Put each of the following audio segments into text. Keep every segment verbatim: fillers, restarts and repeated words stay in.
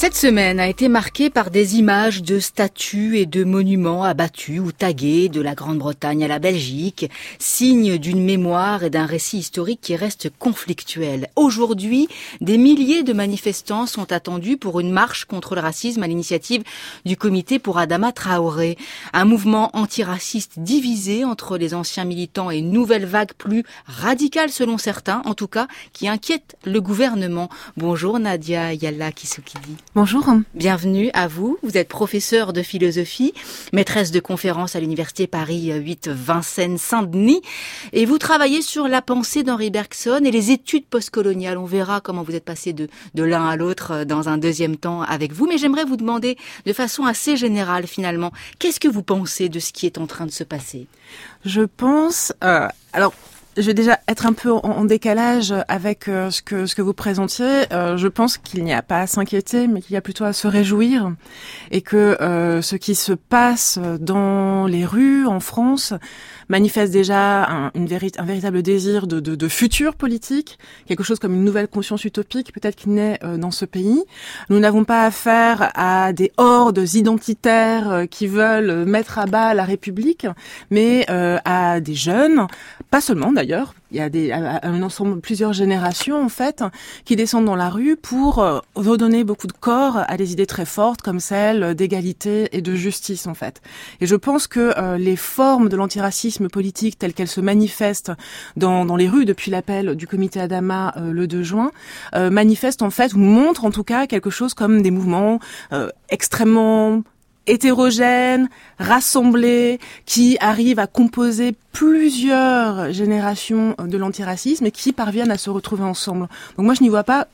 Cette semaine a été marquée par des images de statues et de monuments abattus ou tagués de la Grande-Bretagne à la Belgique, signe d'une mémoire et d'un récit historique qui reste conflictuel. Aujourd'hui, des milliers de manifestants sont attendus pour une marche contre le racisme à l'initiative du comité pour Adama Traoré. Un mouvement antiraciste divisé entre les anciens militants et une nouvelle vague plus radicale selon certains, en tout cas, qui inquiète le gouvernement. Bonjour Nadia Yalla Kissoukidi. Bonjour. Bienvenue à vous. Vous êtes professeure de philosophie, maîtresse de conférences à l'université Paris huit Vincennes-Saint-Denis et vous travaillez sur la pensée d'Henri Bergson et les études postcoloniales. On verra comment vous êtes passé de, de l'un à l'autre dans un deuxième temps avec vous. Mais j'aimerais vous demander de façon assez générale finalement, qu'est-ce que vous pensez de ce qui est en train de se passer ? Je pense... Euh, alors... Je vais déjà être un peu en décalage avec euh, ce que ce que vous présentiez. Euh, je pense qu'il n'y a pas à s'inquiéter, mais qu'il y a plutôt à se réjouir, et que euh, ce qui se passe dans les rues en France manifeste déjà un, une véri- un véritable désir de, de, de futur politique, quelque chose comme une nouvelle conscience utopique peut-être qui naît euh, dans ce pays. Nous n'avons pas affaire à des hordes identitaires euh, qui veulent mettre à bas la République, mais euh, à des jeunes, pas seulement d'ailleurs, il y a des, un ensemble, plusieurs générations en fait, qui descendent dans la rue pour euh, redonner beaucoup de corps à des idées très fortes comme celles d'égalité et de justice en fait. Et je pense que euh, les formes de l'antiracisme politique telles qu'elles se manifestent dans, dans les rues depuis l'appel du comité Adama euh, le deux juin, euh, manifestent en fait, ou montrent en tout cas quelque chose comme des mouvements euh, extrêmement hétérogènes, rassemblés, qui arrivent à composer plusieurs générations de l'antiracisme et qui parviennent à se retrouver ensemble. Donc moi, je n'y vois pas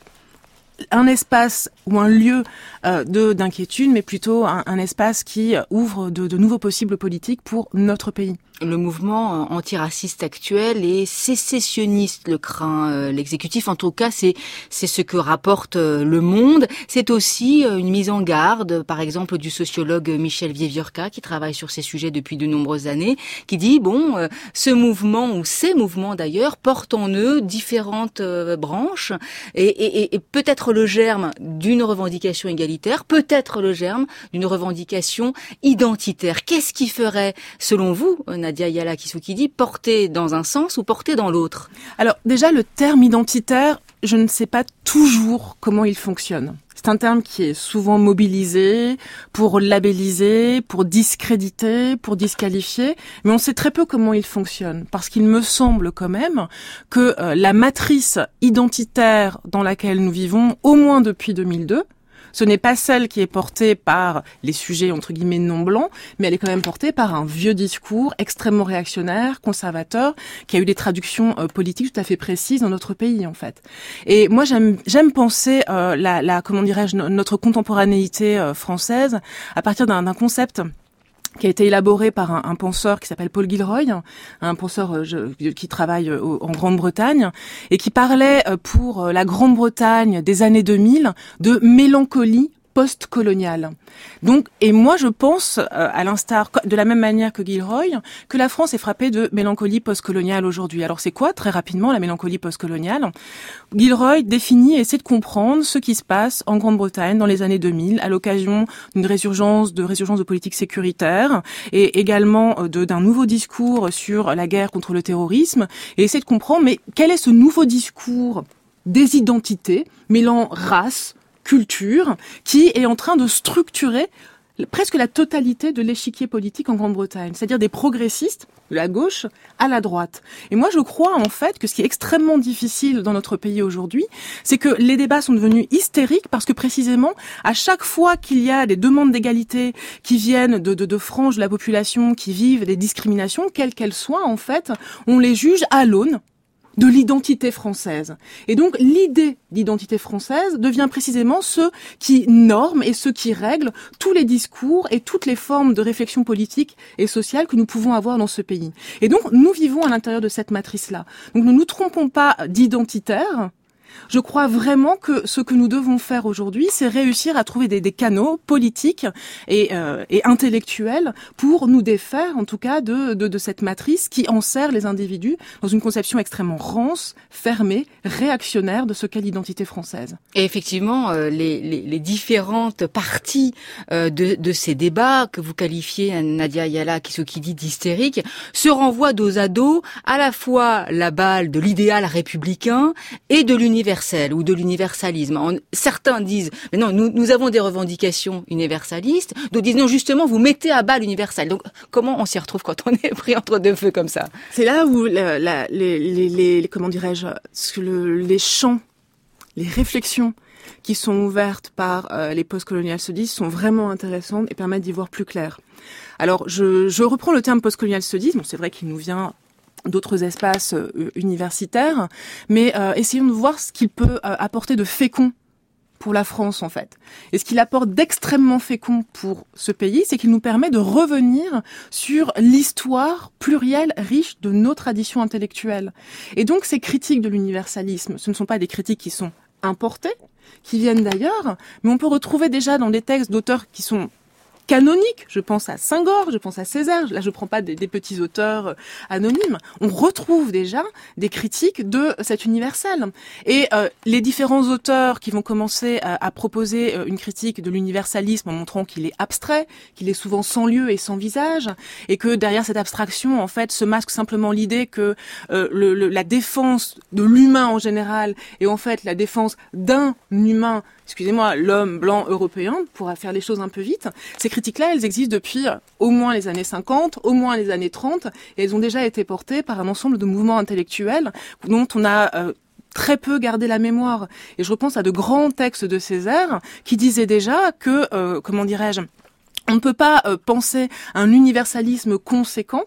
un espace ou un lieu euh, de d'inquiétude, mais plutôt un, un espace qui ouvre de, de nouveaux possibles politiques pour notre pays. Le mouvement antiraciste actuel est sécessionniste, le craint euh, l'exécutif. En tout cas, c'est c'est ce que rapporte euh, Le Monde. C'est aussi euh, une mise en garde, par exemple, du sociologue Michel Vieviorka, qui travaille sur ces sujets depuis de nombreuses années, qui dit, bon, euh, ce mouvement, ou ces mouvements d'ailleurs, portent en eux différentes euh, branches, et, et, et peut-être le germe d'une revendication égalitaire, peut-être le germe d'une revendication identitaire. Qu'est-ce qui ferait, selon vous, Nadia Yalla Kissoukidi, porter dans un sens ou porter dans l'autre ? Alors déjà, le terme identitaire, je ne sais pas toujours comment il fonctionne. C'est un terme qui est souvent mobilisé pour labelliser, pour discréditer, pour disqualifier, mais on sait très peu comment il fonctionne, parce qu'il me semble quand même que euh, la matrice identitaire dans laquelle nous vivons, au moins depuis deux mille deux, ce n'est pas celle qui est portée par les sujets entre guillemets non blancs, mais elle est quand même portée par un vieux discours extrêmement réactionnaire, conservateur, qui a eu des traductions euh, politiques tout à fait précises dans notre pays en fait. Et moi j'aime j'aime penser euh, la, la comment dirais-je notre contemporanéité euh, française à partir d'un, d'un concept qui a été élaboré par un, un penseur qui s'appelle Paul Gilroy, un penseur euh, je, qui travaille euh, en Grande-Bretagne, et qui parlait euh, pour euh, la Grande-Bretagne des années deux mille de mélancolie post-coloniale. Donc, et moi je pense, euh, à l'instar, de la même manière que Gilroy, que la France est frappée de mélancolie post-coloniale aujourd'hui. Alors c'est quoi, très rapidement, la mélancolie post-coloniale ? Gilroy définit et essaie de comprendre ce qui se passe en Grande-Bretagne dans les années deux mille, à l'occasion d'une résurgence de résurgence de politique sécuritaire, et également de, d'un nouveau discours sur la guerre contre le terrorisme, et essaie de comprendre, mais quel est ce nouveau discours des identités, mêlant race, culture, qui est en train de structurer presque la totalité de l'échiquier politique en Grande-Bretagne, c'est-à-dire des progressistes de la gauche à la droite. Et moi, je crois en fait que ce qui est extrêmement difficile dans notre pays aujourd'hui, c'est que les débats sont devenus hystériques parce que précisément, à chaque fois qu'il y a des demandes d'égalité qui viennent de, de, de franges de la population qui vivent des discriminations, quelles qu'elles soient en fait, on les juge à l'aune de l'identité française. Et donc, l'idée d'identité française devient précisément ce qui norme et ce qui règle tous les discours et toutes les formes de réflexion politique et sociale que nous pouvons avoir dans ce pays. Et donc, nous vivons à l'intérieur de cette matrice-là. Donc, ne nous trompons pas d'identitaire, Je crois vraiment que ce que nous devons faire aujourd'hui, c'est réussir à trouver des, des canaux politiques et, euh, et intellectuels pour nous défaire, en tout cas, de, de, de cette matrice qui enserre les individus dans une conception extrêmement rance, fermée, réactionnaire de ce qu'est l'identité française. Et effectivement, euh, les, les, les différentes parties euh, de, de ces débats que vous qualifiez, Nadia Ayala Kisokidi, d'hystériques, se renvoient dos à dos à la fois la balle de l'idéal républicain et de l'universel ou de l'universalisme. On, certains disent, mais non, nous, nous avons des revendications universalistes, d'autres disent, non, justement, vous mettez à bas l'universel. Donc, comment on s'y retrouve quand on est pris entre deux feux comme ça? C'est là où la, la, les, les, les, comment dirais-je, le, les champs, les réflexions qui sont ouvertes par euh, les post-colonial studies sont vraiment intéressantes et permettent d'y voir plus clair. Alors, je, je reprends le terme post-colonial studies. Bon, c'est vrai qu'il nous vient d'autres espaces euh, universitaires, mais euh, essayons de voir ce qu'il peut euh, apporter de fécond pour la France, en fait. Et ce qu'il apporte d'extrêmement fécond pour ce pays, c'est qu'il nous permet de revenir sur l'histoire plurielle, riche de nos traditions intellectuelles. Et donc, ces critiques de l'universalisme, ce ne sont pas des critiques qui sont importées, qui viennent d'ailleurs, mais on peut retrouver déjà dans des textes d'auteurs qui sont canoniques, je pense à Senghor, je pense à Césaire, là je prends pas des, des petits auteurs anonymes, on retrouve déjà des critiques de cet universel. Et euh, les différents auteurs qui vont commencer à, à proposer une critique de l'universalisme en montrant qu'il est abstrait, qu'il est souvent sans lieu et sans visage, et que derrière cette abstraction, en fait, se masque simplement l'idée que euh, le, le, la défense de l'humain en général est en fait la défense d'un humain, excusez-moi, l'homme blanc européen, pour faire les choses un peu vite. Ces critiques-là, elles existent depuis au moins les années cinquante, au moins les années trente, et elles ont déjà été portées par un ensemble de mouvements intellectuels dont on a euh, très peu gardé la mémoire. Et je repense à de grands textes de Césaire qui disaient déjà que, euh, comment dirais-je, on ne peut pas euh, penser un universalisme conséquent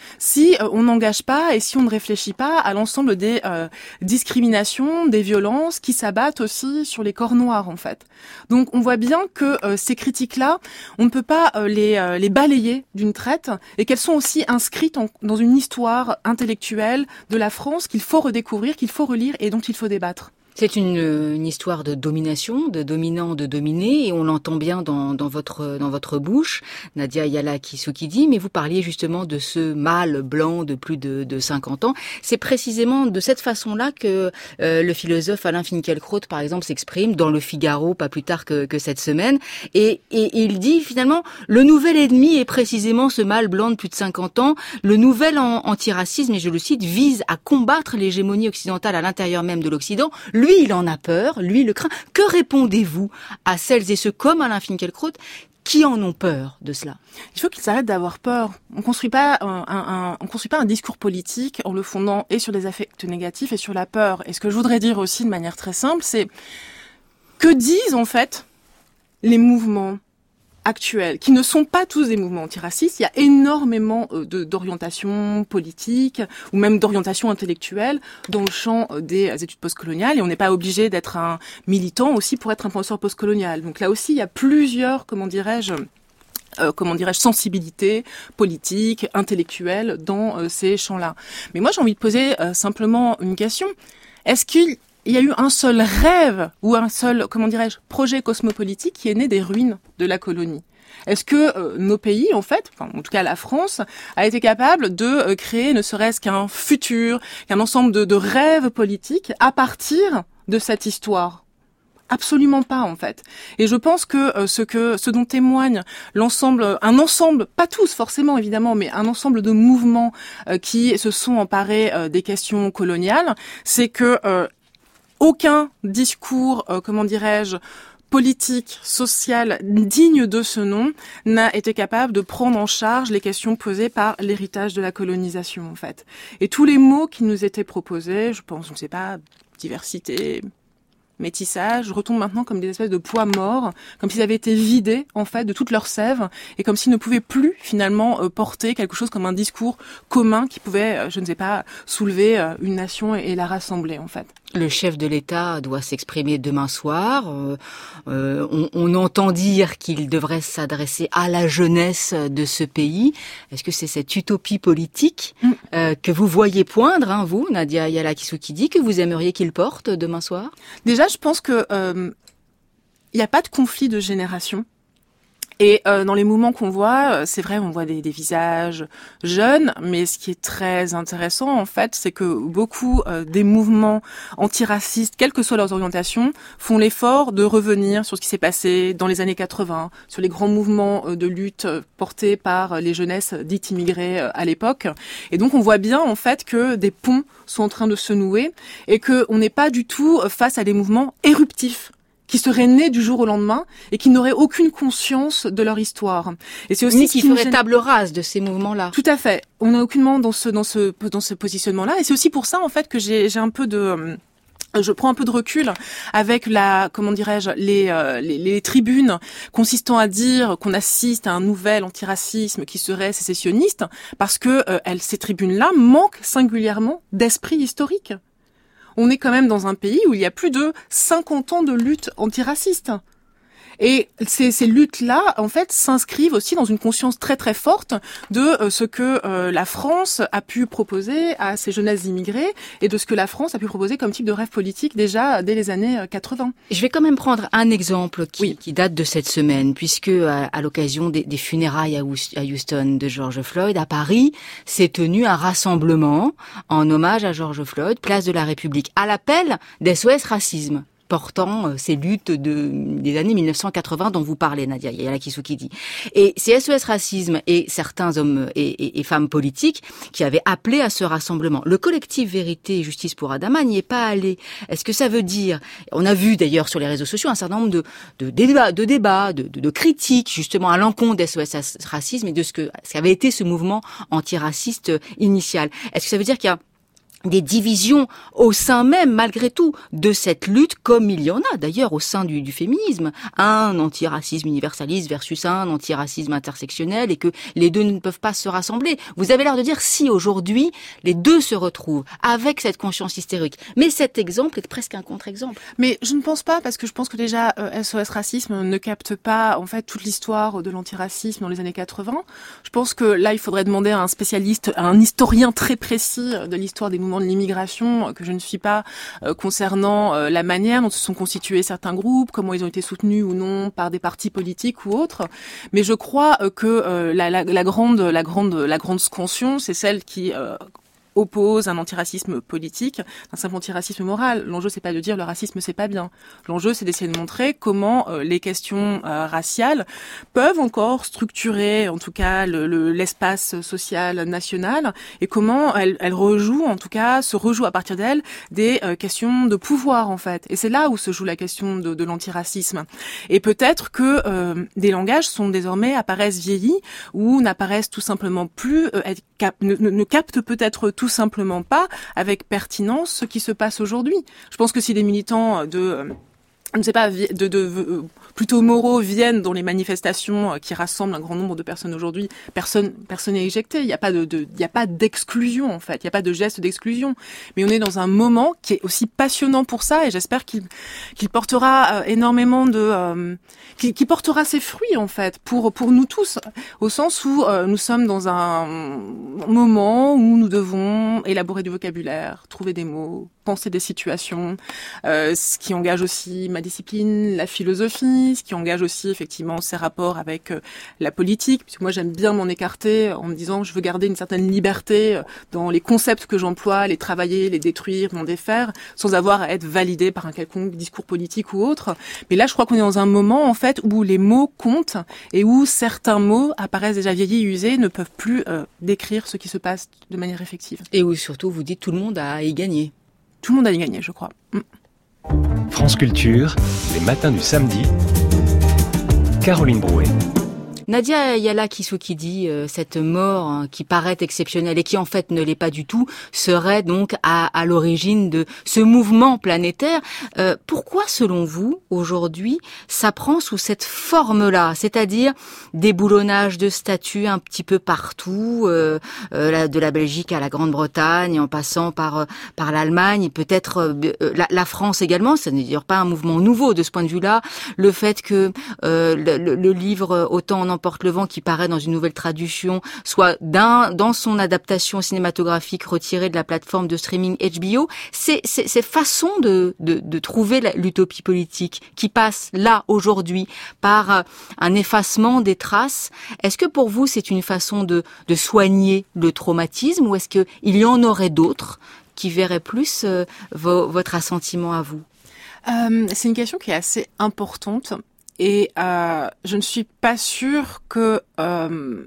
si euh, on n'engage pas et si on ne réfléchit pas à l'ensemble des euh, discriminations, des violences qui s'abattent aussi sur les corps noirs, en fait. Donc on voit bien que euh, ces critiques-là, on ne peut pas euh, les, euh, les balayer d'une traite et qu'elles sont aussi inscrites en, dans une histoire intellectuelle de la France qu'il faut redécouvrir, qu'il faut relire et dont il faut débattre. C'est une, une histoire de domination, de dominant, de dominé, et on l'entend bien dans, dans votre dans votre bouche, Nadia Ayala Kisokidi, mais vous parliez justement de ce mâle blanc de plus de, de cinquante ans. C'est précisément de cette façon-là que euh, le philosophe Alain Finkielkraut, par exemple, s'exprime dans Le Figaro, pas plus tard que, que cette semaine, et, et, et il dit finalement, le nouvel ennemi est précisément ce mâle blanc de plus de cinquante ans. Le nouvel an- antiracisme, et je le cite, vise à combattre l'hégémonie occidentale à l'intérieur même de l'Occident. Lui, il en a peur, lui, il le craint. Que répondez-vous à celles et ceux comme Alain Finkielkraut qui en ont peur de cela? Il faut qu'ils arrêtent d'avoir peur. On construit pas un, un, on construit pas un discours politique en le fondant et sur des affects négatifs et sur la peur. Et ce que je voudrais dire aussi de manière très simple, c'est que disent en fait les mouvements actuels, qui ne sont pas tous des mouvements antiracistes. Il y a énormément de, d'orientation politique ou même d'orientation intellectuelle dans le champ des études postcoloniales, et on n'est pas obligé d'être un militant aussi pour être un penseur postcolonial. Donc là aussi, il y a plusieurs, comment dirais-je, Euh, comment dirais-je, sensibilité politique, intellectuelle dans euh, ces champs-là. Mais moi, j'ai envie de poser euh, simplement une question. Est-ce qu'il y a eu un seul rêve ou un seul, comment dirais-je, projet cosmopolitique qui est né des ruines de la colonie? Est-ce que euh, nos pays, en fait, enfin, en tout cas la France, a été capable de euh, créer ne serait-ce qu'un futur, qu'un ensemble de, de rêves politiques à partir de cette histoire? Absolument pas, en fait. Et je pense que euh, ce que ce dont témoigne l'ensemble, un ensemble, pas tous forcément évidemment, mais un ensemble de mouvements euh, qui se sont emparés euh, des questions coloniales, c'est que euh, aucun discours, euh, comment dirais-je, politique, social, digne de ce nom, n'a été capable de prendre en charge les questions posées par l'héritage de la colonisation, en fait. Et tous les mots qui nous étaient proposés, je pense, je ne sais pas, diversité, métissage, retombent maintenant comme des espèces de poids morts, comme s'ils avaient été vidés, en fait, de toute leur sève, et comme s'ils ne pouvaient plus, finalement, euh, porter quelque chose comme un discours commun qui pouvait, euh, je ne sais pas, soulever euh, une nation et, et la rassembler, en fait. Le chef de l'État doit s'exprimer demain soir. Euh, euh, on, on entend dire qu'il devrait s'adresser à la jeunesse de ce pays. Est-ce que c'est cette utopie politique euh, que vous voyez poindre, hein, vous, Nadia Yala-Kisuikidi, que vous aimeriez qu'il porte demain soir? Déjà, je pense que euh, il n'y a pas de conflit de génération. Et euh, dans les mouvements qu'on voit, c'est vrai, on voit des, des visages jeunes, mais ce qui est très intéressant, en fait, c'est que beaucoup euh, des mouvements antiracistes, quelles que soient leurs orientations, font l'effort de revenir sur ce qui s'est passé dans les années quatre-vingts, sur les grands mouvements euh, de lutte portés par les jeunesses dites immigrées euh, à l'époque. Et donc, on voit bien, en fait, que des ponts sont en train de se nouer et qu'on n'est pas du tout face à des mouvements éruptifs qui seraient nés du jour au lendemain et qui n'auraient aucune conscience de leur histoire. Et c'est aussi Ni qui ce qui ferait gêne... table rase de ces mouvements-là. Tout à fait. On n'est aucunement dans ce dans ce dans ce positionnement-là. Et c'est aussi pour ça en fait que j'ai j'ai un peu de je prends un peu de recul avec la, comment dirais-je, les, euh, les, les tribunes consistant à dire qu'on assiste à un nouvel antiracisme qui serait sécessionniste, parce que euh, elles, ces tribunes-là manquent singulièrement d'esprit historique. On est quand même dans un pays où il y a plus de cinquante ans de lutte antiraciste. Et ces, ces luttes-là, en fait, s'inscrivent aussi dans une conscience très très forte de euh, ce que euh, la France a pu proposer à ces jeunesses immigrées et de ce que la France a pu proposer comme type de rêve politique déjà dès les années quatre-vingts. Je vais quand même prendre un exemple qui, oui. qui date de cette semaine, puisque à, à l'occasion des, des funérailles à Houston de George Floyd, à Paris, s'est tenu un rassemblement en hommage à George Floyd, place de la République, à l'appel d'S O S Racisme, portant euh, ces luttes de, des années mille neuf cent quatre-vingts dont vous parlez, Nadia Yala-Kisuikidi. Et c'est S O S Racisme et certains hommes et, et, et femmes politiques qui avaient appelé à ce rassemblement. Le collectif Vérité et Justice pour Adama n'y est pas allé. Est-ce que ça veut dire, on a vu d'ailleurs sur les réseaux sociaux un certain nombre de, de débats, de, débats, de, de, de critiques justement à l'encontre d'S O S Racisme et de ce que ce qu'avait été ce mouvement antiraciste initial. Est-ce que ça veut dire qu'il y a des divisions au sein même, malgré tout, de cette lutte, comme il y en a d'ailleurs au sein du, du féminisme. Un antiracisme universaliste versus un antiracisme intersectionnel et que les deux ne peuvent pas se rassembler. Vous avez l'air de dire si aujourd'hui les deux se retrouvent avec cette conscience hystérique. Mais cet exemple est presque un contre-exemple. Mais je ne pense pas, parce que je pense que déjà euh, S O S Racisme ne capte pas en fait toute l'histoire de l'antiracisme dans les années quatre-vingts. Je pense que là il faudrait demander à un spécialiste, à un historien très précis de l'histoire des mouvements de l'immigration que je ne suis pas euh, concernant euh, la manière dont se sont constitués certains groupes, comment ils ont été soutenus ou non par des partis politiques ou autres. Mais je crois euh, que euh, la, la, la grande, la grande, la grande scansion, c'est celle qui euh, oppose un antiracisme politique, un simple antiracisme moral. L'enjeu, c'est pas de dire le racisme, c'est pas bien. L'enjeu, c'est d'essayer de montrer comment euh, les questions euh, raciales peuvent encore structurer, en tout cas, le, le, l'espace social national et comment elles, elles rejouent, en tout cas, se rejouent à partir d'elles des euh, questions de pouvoir, en fait. Et c'est là où se joue la question de, de l'antiracisme. Et peut-être que euh, des langages sont désormais apparaissent vieillis ou n'apparaissent tout simplement plus, euh, être cap- ne, ne captent peut-être tout simplement pas avec pertinence ce qui se passe aujourd'hui. Je pense que si des militants de, je ne sais pas, de, de, de plutôt moraux viennent dans les manifestations qui rassemblent un grand nombre de personnes aujourd'hui, personne, personne n'est éjecté. Il n'y a pas de, de, il n'y a pas d'exclusion en fait. Il n'y a pas de geste d'exclusion. Mais on est dans un moment qui est aussi passionnant pour ça et j'espère qu'il, qu'il portera euh, énormément de, euh, qu'il, qu'il portera ses fruits en fait pour pour nous tous, au sens où euh, nous sommes dans un moment où nous devons élaborer du vocabulaire, trouver des mots, penser des situations, euh, ce qui engage aussi ma discipline, la philosophie, ce qui engage aussi effectivement ses rapports avec euh, la politique, puisque moi j'aime bien m'en écarter en me disant que je veux garder une certaine liberté euh, dans les concepts que j'emploie, les travailler, les détruire, m'en défaire, sans avoir à être validé par un quelconque discours politique ou autre. Mais là je crois qu'on est dans un moment en fait où les mots comptent et où certains mots apparaissent déjà vieillis et usés, ne peuvent plus euh, décrire ce qui se passe de manière effective. Et où surtout vous dites tout le monde a à y gagner. Tout le monde a y gagné, je crois. Mm. France Culture, les matins du samedi. Caroline Brouet. Nadia Ayala Kiswokidi, euh, cette mort hein, qui paraît exceptionnelle et qui en fait ne l'est pas du tout, serait donc à, à l'origine de ce mouvement planétaire. Euh, pourquoi, selon vous, aujourd'hui, ça prend sous cette forme-là, c'est-à-dire déboulonnage de statues un petit peu partout, euh, euh, de la Belgique à la Grande-Bretagne, en passant par par l'Allemagne, peut-être euh, la, la France également. Ça n'est d'ailleurs pas un mouvement nouveau de ce point de vue-là. Le fait que euh, le, le, le livre Autant en emporte le vent, qui paraît dans une nouvelle traduction, soit d'un, dans son adaptation cinématographique retirée de la plateforme de streaming H B O, c'est c'est, c'est façon de, de de trouver l'utopie politique qui passe là aujourd'hui par un effacement des traces. Est-ce que pour vous c'est une façon de de soigner le traumatisme, ou est-ce que il y en aurait d'autres qui verraient plus euh, vo, votre assentiment à vous? Euh, c'est une question qui est assez importante. Et euh, je ne suis pas sûre que euh,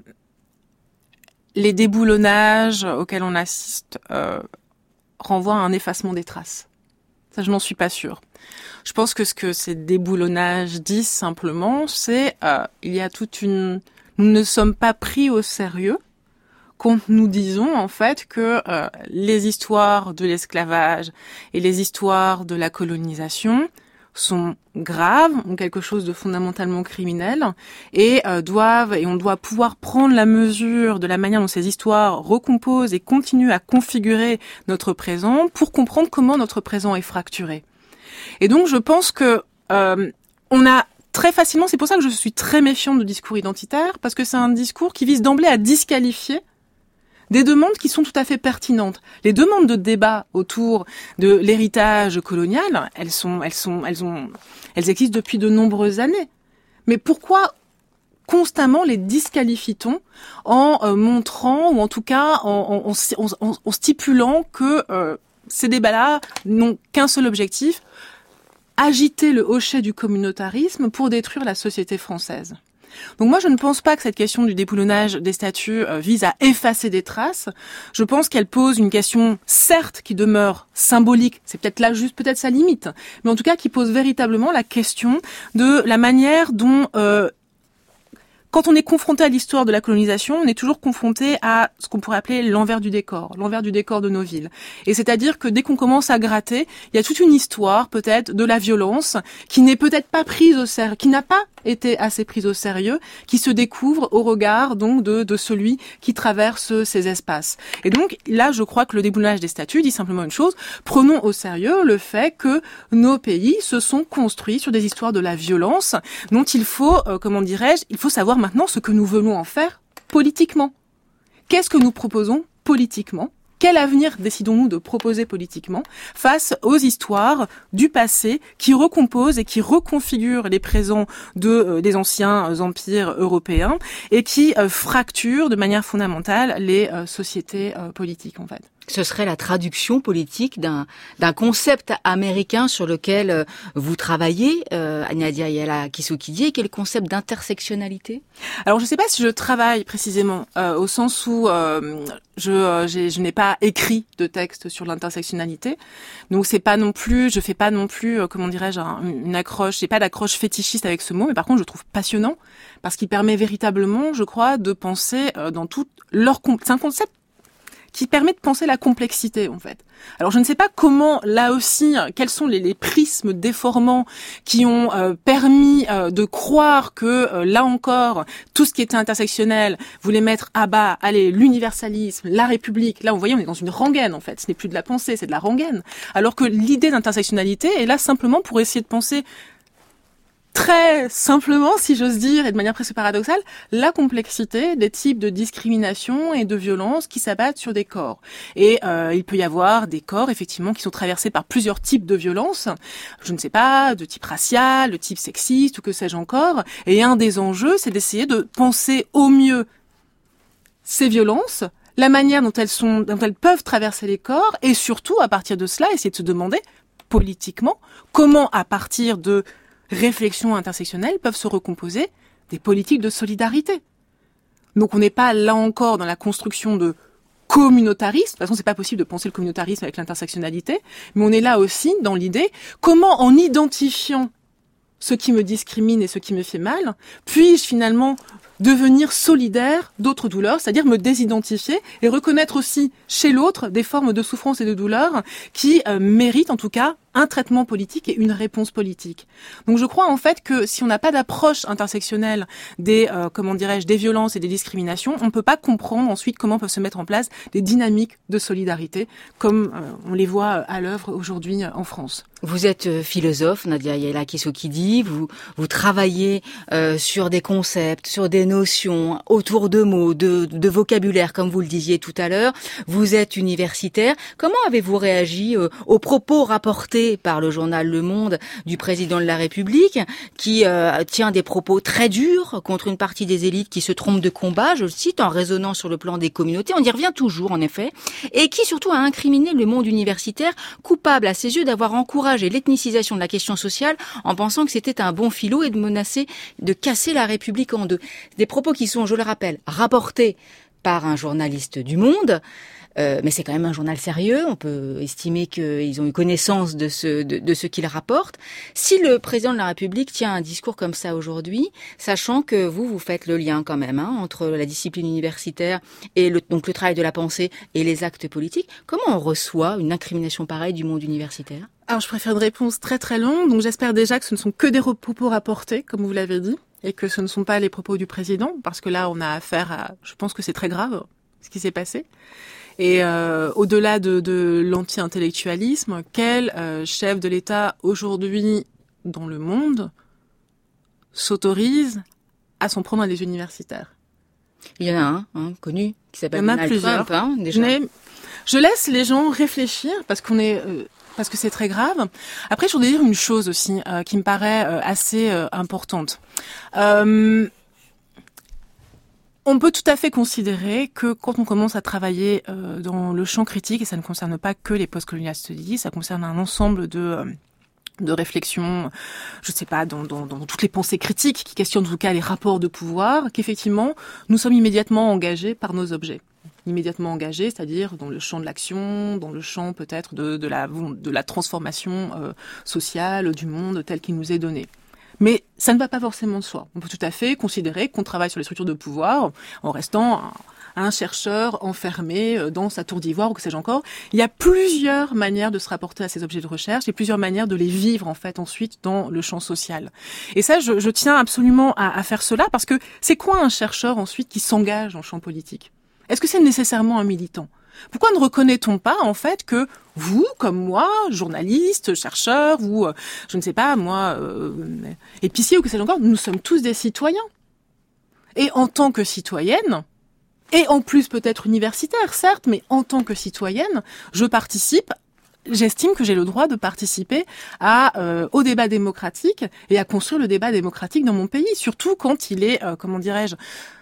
les déboulonnages auxquels on assiste euh, renvoient à un effacement des traces. Ça, je n'en suis pas sûre. Je pense que ce que ces déboulonnages disent simplement, c'est euh, il y a toute une... Nous ne sommes pas pris au sérieux quand nous disons en fait que euh, les histoires de l'esclavage et les histoires de la colonisation sont graves, ont quelque chose de fondamentalement criminel, et euh, doivent et on doit pouvoir prendre la mesure de la manière dont ces histoires recomposent et continuent à configurer notre présent pour comprendre comment notre présent est fracturé. Et donc je pense que euh, on a très facilement, c'est pour ça que je suis très méfiante de discours identitaire, parce que c'est un discours qui vise d'emblée à disqualifier des demandes qui sont tout à fait pertinentes. Les demandes de débat autour de l'héritage colonial, elles sont, elles sont, elles ont, elles existent depuis de nombreuses années. Mais pourquoi constamment les disqualifie-t-on en euh, montrant, ou en tout cas en, en, en, en, en stipulant que euh, ces débats-là n'ont qu'un seul objectif, agiter le hochet du communautarisme pour détruire la société française. Donc moi, je ne pense pas que cette question du déboulonnage des statues euh, vise à effacer des traces. Je pense qu'elle pose une question, certes, qui demeure symbolique, c'est peut-être là juste peut-être sa limite, mais en tout cas qui pose véritablement la question de la manière dont... Euh, Quand on est confronté à l'histoire de la colonisation, on est toujours confronté à ce qu'on pourrait appeler l'envers du décor, l'envers du décor de nos villes. Et c'est-à-dire que dès qu'on commence à gratter, il y a toute une histoire peut-être de la violence qui n'est peut-être pas prise au sérieux, qui n'a pas été assez prise au sérieux, qui se découvre au regard donc de, de celui qui traverse ces espaces. Et donc là, je crois que le déboulonnage des statues dit simplement une chose: prenons au sérieux le fait que nos pays se sont construits sur des histoires de la violence dont il faut, euh, comment dirais-je, il faut savoir maintenant ce que nous voulons en faire politiquement. Qu'est-ce que nous proposons politiquement ? Quel avenir décidons-nous de proposer politiquement face aux histoires du passé qui recomposent et qui reconfigurent les présents de, euh, des anciens empires européens et qui euh, fracturent de manière fondamentale les euh, sociétés euh, politiques en fait. Ce serait la traduction politique d'un d'un concept américain sur lequel euh, vous travaillez, euh, Nadia Ayala Kiswokidi, qui est le concept d'intersectionnalité. Alors je ne sais pas si je travaille précisément euh, au sens où euh, je euh, j'ai, je n'ai pas écrit de texte sur l'intersectionnalité, donc c'est pas non plus, je fais pas non plus, euh, comment dirais-je, un, une accroche, j'ai pas d'accroche fétichiste avec ce mot, mais par contre je le trouve passionnant parce qu'il permet véritablement, je crois, de penser euh, dans tout leur com- c'est un concept qui permet de penser la complexité, en fait. Alors, je ne sais pas comment, là aussi, quels sont les, les prismes déformants qui ont euh, permis euh, de croire que, euh, là encore, tout ce qui était intersectionnel voulait mettre à bas, allez, l'universalisme, la République. Là, vous voyez, on est dans une rengaine, en fait. Ce n'est plus de la pensée, c'est de la rengaine. Alors que l'idée d'intersectionnalité est là simplement pour essayer de penser très simplement, si j'ose dire, et de manière presque paradoxale, la complexité des types de discrimination et de violence qui s'abattent sur des corps. Et euh, il peut y avoir des corps, effectivement, qui sont traversés par plusieurs types de violences, je ne sais pas, de type racial, de type sexiste, ou que sais-je encore. Et un des enjeux, c'est d'essayer de penser au mieux ces violences, la manière dont elles sont, dont elles peuvent traverser les corps, et surtout, à partir de cela, essayer de se demander, politiquement, comment, à partir de réflexions intersectionnelles, peuvent se recomposer des politiques de solidarité. Donc on n'est pas là encore dans la construction de communautarisme. De toute façon, c'est pas possible de penser le communautarisme avec l'intersectionnalité, mais on est là aussi dans l'idée comment, en identifiant ce qui me discrimine et ce qui me fait mal, puis-je finalement devenir solidaire d'autres douleurs, c'est-à-dire me désidentifier et reconnaître aussi chez l'autre des formes de souffrance et de douleur qui euh, méritent en tout cas un traitement politique et une réponse politique. Donc je crois en fait que si on n'a pas d'approche intersectionnelle des, euh, comment dirais-je, des violences et des discriminations, on ne peut pas comprendre ensuite comment peuvent se mettre en place des dynamiques de solidarité comme euh, on les voit à l'œuvre aujourd'hui en France. Vous êtes philosophe, Nadia Yaela Kisuokidi, vous vous travaillez euh, sur des concepts, sur des notions, autour de mots, de, de vocabulaire, comme vous le disiez tout à l'heure. Vous êtes universitaire. Comment avez-vous réagi euh, aux propos rapportés par le journal Le Monde du président de la République, qui euh, tient des propos très durs contre une partie des élites qui se trompent de combat, je le cite, en raisonnant sur le plan des communautés, on y revient toujours en effet, et qui surtout a incriminé le monde universitaire, coupable à ses yeux d'avoir encouragé l'ethnicisation de la question sociale en pensant que c'était un bon philo et de menacer de casser la République en deux. Des propos qui sont, je le rappelle, rapportés par un journaliste du Monde, euh, mais c'est quand même un journal sérieux, on peut estimer qu'ils ont eu connaissance de ce, de, de ce qu'ils rapportent. Si le président de la République tient un discours comme ça aujourd'hui, sachant que vous, vous faites le lien quand même hein, entre la discipline universitaire et le, donc le travail de la pensée et les actes politiques, comment on reçoit une incrimination pareille du monde universitaire ? Alors, je préfère une réponse très très longue, donc j'espère déjà que ce ne sont que des propos rapportés, comme vous l'avez dit, et que ce ne sont pas les propos du président, parce que là, on a affaire à... Je pense que c'est très grave, ce qui s'est passé. Et euh, au-delà de, de l'anti-intellectualisme, quel euh, chef de l'État aujourd'hui dans le monde s'autorise à s'en prendre à des universitaires ? Il y en a un, hein, connu, qui s'appelle Donald Trump, hein, déjà. Je, je laisse les gens réfléchir, parce qu'on est... Euh, parce que c'est très grave. Après, je voudrais dire une chose aussi euh, qui me paraît euh, assez euh, importante. Euh, on peut tout à fait considérer que quand on commence à travailler euh, dans le champ critique, et ça ne concerne pas que les post-colonial studies, ça concerne un ensemble de... Euh, de réflexion, je sais pas, dans, dans, dans toutes les pensées critiques qui questionnent en tout cas les rapports de pouvoir, qu'effectivement, nous sommes immédiatement engagés par nos objets. Immédiatement engagés, c'est-à-dire dans le champ de l'action, dans le champ peut-être de, de, la, de la transformation euh, sociale du monde tel qu'il nous est donné. Mais ça ne va pas forcément de soi. On peut tout à fait considérer qu'on travaille sur les structures de pouvoir en restant un, un chercheur enfermé dans sa tour d'ivoire ou que sais-je encore. Il y a plusieurs manières de se rapporter à ces objets de recherche et plusieurs manières de les vivre en fait ensuite dans le champ social. Et ça, je, je tiens absolument à, à faire cela parce que c'est quoi un chercheur ensuite qui s'engage en champ politique ? Est-ce que c'est nécessairement un militant ? Pourquoi ne reconnaît-on pas, en fait, que vous, comme moi, journaliste, chercheur, ou, euh, je ne sais pas, moi, euh, épicier ou que sais-je encore, nous sommes tous des citoyens. Et en tant que citoyenne, et en plus peut-être universitaire, certes, mais en tant que citoyenne, je participe, j'estime que j'ai le droit de participer à, euh, au débat démocratique et à construire le débat démocratique dans mon pays, surtout quand il est, euh, comment dirais-je,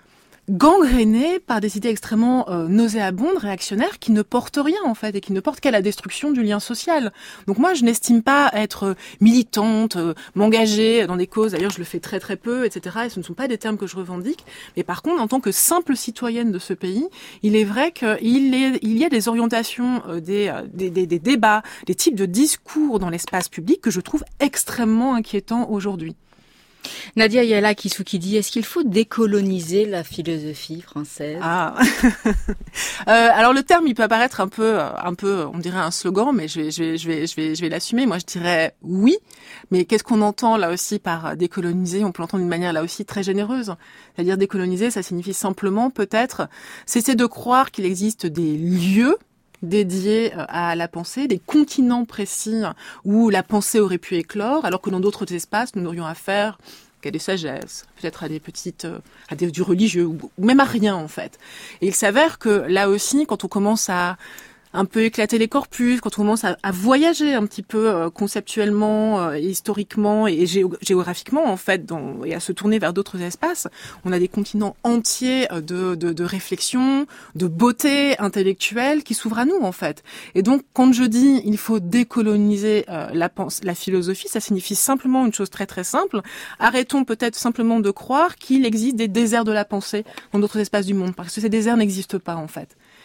gangréné par des idées extrêmement euh, nauséabondes, réactionnaires, qui ne portent rien en fait et qui ne portent qu'à la destruction du lien social. Donc moi, je n'estime pas être militante, euh, m'engager dans des causes. D'ailleurs, je le fais très très peu, et cetera. Et ce ne sont pas des termes que je revendique. Mais par contre, en tant que simple citoyenne de ce pays, il est vrai qu'il est, il y a des orientations, euh, des, des, des, des débats, des types de discours dans l'espace public que je trouve extrêmement inquiétants aujourd'hui. Nadia Yaela Kisuokidi, est-ce qu'il faut décoloniser la philosophie française ? Ah, euh, alors le terme il peut apparaître un peu, un peu, on dirait un slogan, mais je vais, je vais, je vais, je vais, je vais l'assumer. Moi, je dirais oui, mais qu'est-ce qu'on entend là aussi par décoloniser ? On peut l'entendre d'une manière là aussi très généreuse. C'est-à-dire décoloniser, ça signifie simplement peut-être cesser de croire qu'il existe des lieux dédiés à la pensée, des continents précis où la pensée aurait pu éclore, alors que dans d'autres espaces, nous n'aurions affaire qu'à des sagesses, peut-être à des petites, à des, du religieux, ou même à rien en fait. Et il s'avère que là aussi, quand on commence à un peu éclater les corpus, quand on commence à, à voyager un petit peu euh, conceptuellement, euh, historiquement et géo- géographiquement en fait, dans, et à se tourner vers d'autres espaces, on a des continents entiers de, de, de réflexion, de beauté intellectuelle qui s'ouvrent à nous en fait. Et donc quand je dis il faut décoloniser euh, la, la philosophie, ça signifie simplement une chose très très simple. Arrêtons peut-être simplement de croire qu'il existe des déserts de la pensée dans d'autres espaces du monde, parce que ces déserts n'existent pas en fait.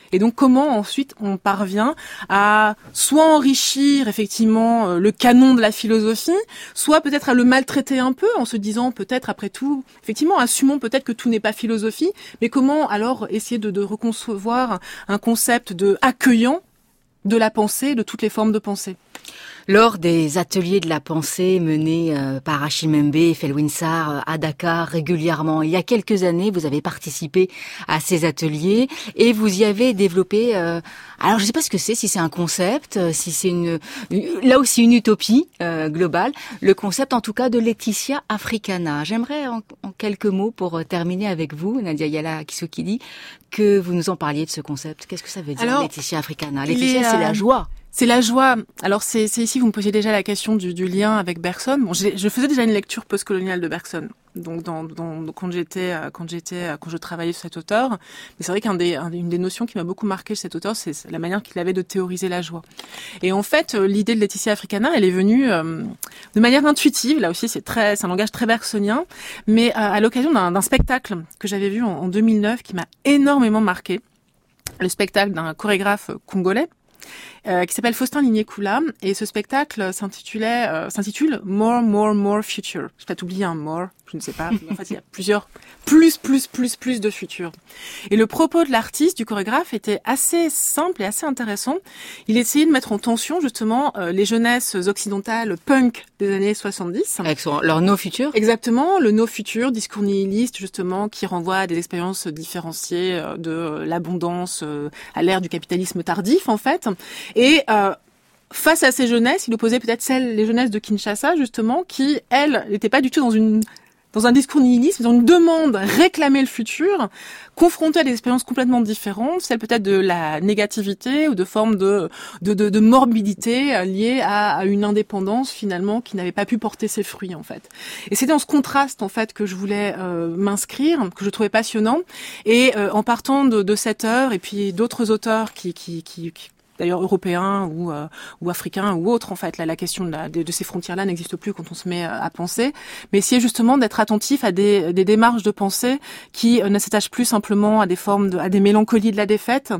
Et donc comment ensuite on parvient à soit enrichir effectivement le canon de la philosophie, soit peut-être à le maltraiter un peu en se disant peut-être après tout, effectivement assumons peut-être que tout n'est pas philosophie, mais comment alors essayer de, de reconcevoir un concept de accueillant de la pensée, de toutes les formes de pensée. Lors des ateliers de la pensée menés euh, par Achille Mbembe et Felwine Sarr euh, à Dakar régulièrement, il y a quelques années, vous avez participé à ces ateliers et vous y avez développé, euh, alors je ne sais pas ce que c'est, si c'est un concept, euh, si c'est une, une là aussi une utopie euh, globale, le concept en tout cas de Laetitia Africana. J'aimerais en, en quelques mots pour terminer avec vous, Nadia Yala Kisokili, que vous nous en parliez de ce concept. Qu'est-ce que ça veut dire, alors, Laetitia Africana? Laetitia, c'est la joie. C'est la joie. Alors c'est, c'est ici, vous me posiez déjà la question du, du lien avec Bergson. Bon, je, je faisais déjà une lecture postcoloniale de Bergson. Donc dans, dans, quand j'étais, quand j'étais, quand je travaillais sur cet auteur. Mais c'est vrai qu'un des, un, une des notions qui m'a beaucoup marqué chez cet auteur, c'est la manière qu'il avait de théoriser la joie. Et en fait, l'idée de Laetitia Africana, elle est venue euh, de manière intuitive. Là aussi, c'est très, c'est un langage très bergsonien. Mais à, à l'occasion d'un, d'un spectacle que j'avais vu en, en deux mille neuf, qui m'a énormément marqué. Le spectacle d'un chorégraphe congolais. Euh, qui s'appelle Faustin Ligné-Coula, et ce spectacle s'intitulait, euh, s'intitule More, More, More Future. J'ai peut-être oublié un more, je ne sais pas. En fait, il y a plusieurs, plus, plus, plus, plus de futur. Et le propos de l'artiste, du chorégraphe, était assez simple et assez intéressant. Il essayait de mettre en tension, justement, euh, les jeunesses occidentales punk des années soixante-dix. Avec son, leur no futur. Exactement, le no futur, discours nihiliste, justement, qui renvoie à des expériences différenciées de l'abondance à l'ère du capitalisme tardif, en fait. Et euh, face à ces jeunesses, il opposait peut-être celles, les jeunesses de Kinshasa, justement, qui, elles, n'étaient pas du tout dans une dans un discours nihiliste, mais dans une demande réclamer le futur, confrontée à des expériences complètement différentes, celle peut-être de la négativité ou de formes de de, de, de morbidité liées à, à une indépendance, finalement, qui n'avait pas pu porter ses fruits, en fait. Et c'est dans ce contraste, en fait, que je voulais euh, m'inscrire, que je trouvais passionnant. Et euh, en partant de, de cette heure, et puis d'autres auteurs qui... qui, qui, qui d'ailleurs européens ou euh, ou africains ou autres, en fait, là la question de, la, de, de ces frontières-là n'existe plus quand on se met à penser, mais essayer justement d'être attentif à des, des démarches de pensée qui euh, ne s'attachent plus simplement à des formes de, à des mélancolies de la défaite,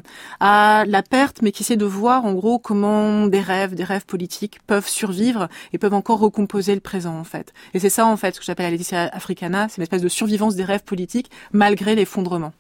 à la perte, mais qui essaient de voir en gros comment des rêves, des rêves politiques peuvent survivre et peuvent encore recomposer le présent, en fait. Et c'est ça, en fait, ce que j'appelle la Laetitia Africana, c'est une espèce de survivance des rêves politiques malgré l'effondrement.